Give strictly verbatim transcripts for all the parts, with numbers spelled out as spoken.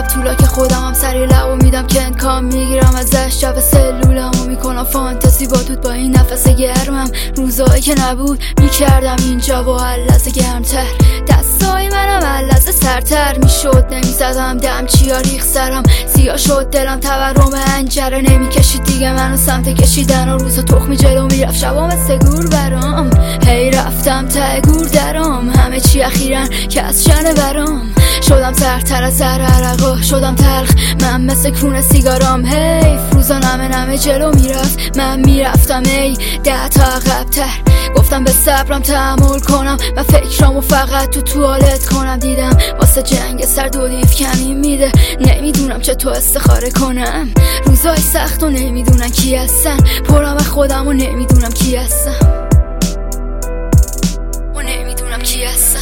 شب طولا که خودم هم سری لبو میدم که انکام میگیرم ازش جو سلولمو میکنم فانتزی با دود با این نفس گرمم روزایی که نبود میکردم اینجا با هر لحظه گرمتر دستای منم هر لحظه سرتر میشد نمیزدم دم چیا ریخ سرم سیاه شد دلم تورم انجره نمیکشید دیگه منو سمت کشیدن و روزا تخمی جلو میرفت شبا مثل گور برام هی رفتم ته گور درام همه چی اخیرا که از شنه برام شدم سرتر از زر عرقا شدم تلخ من مثل کون سیگارام هی روزا نمه نمه جلو میرفت من میرفتم ای ده تا عقب‌تر گفتم به صبرم تحمل کنم و فکرامو فقط تو توالت کنم دیدم واسه جنگ سر دو دیف کمی میده نمیدونم چطور استخاره کنم روزای سخت و نمیدونم کی هستن پرم خودم و نمیدونم کی هستم و نمیدونم کی هستم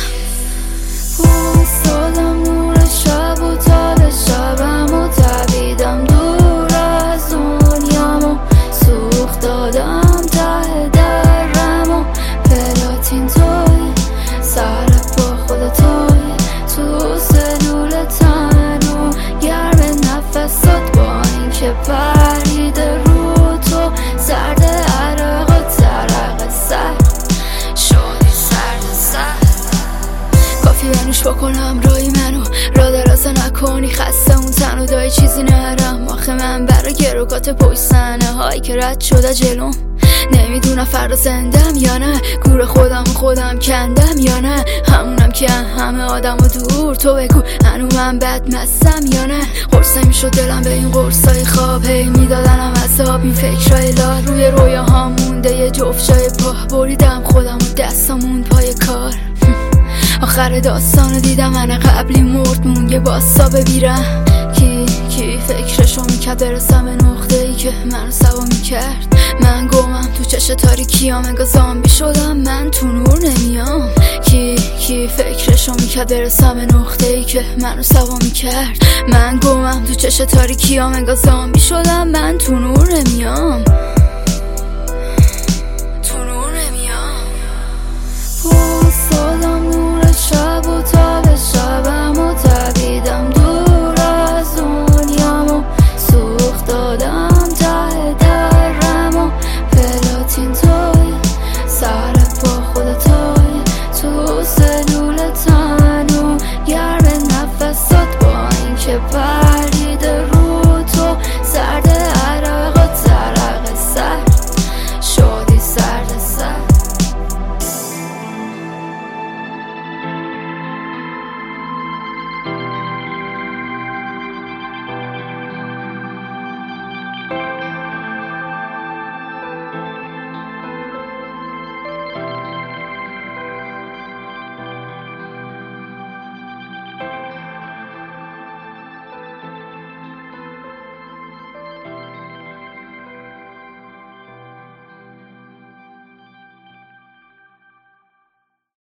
پوستادم نور شب و تاب شبم و دویدم دور از دنیامو سوخت دادم ته درم و پلاتین توی سر با خود توی تو سلول تن و گرم نفسات با این که پریده رو تو سرد عرق و ترق سر شدی سرد سر کافی بنوش بکنم رای منو را درازه نکنی خسته اون تن و دای چیزی نرم آخه من برای گروگات پشت صحنه هایی که رد شده جلوم نمیدونم فردا زندم یا نه گور خودم و خودم کندم یا نه همونم که همه آدم و دور تو بگو هنو من بد مستم یا نه قرصه میشد دلم به این قرصای خواب هی میدادنم عذاب این فکرهای لال روی رویاها مونده یه جفت جای پا بریدم خودم و دستامون پای کار آخر داستانو دیدم من قبلی مرد مون یه باستا ببیرم کی کی فکرشو میکرد برسم به نقطه ای که منو سوا میکرد من گمم تو چش تاریکیام انگار زامبی شدم من تو نور نمیام کی کی فکرشو میکرد برسم به نقطه ای که منو سوا میکرد من گمم تو چش تاریکیام انگار زامبی شدم من تو نور نمیام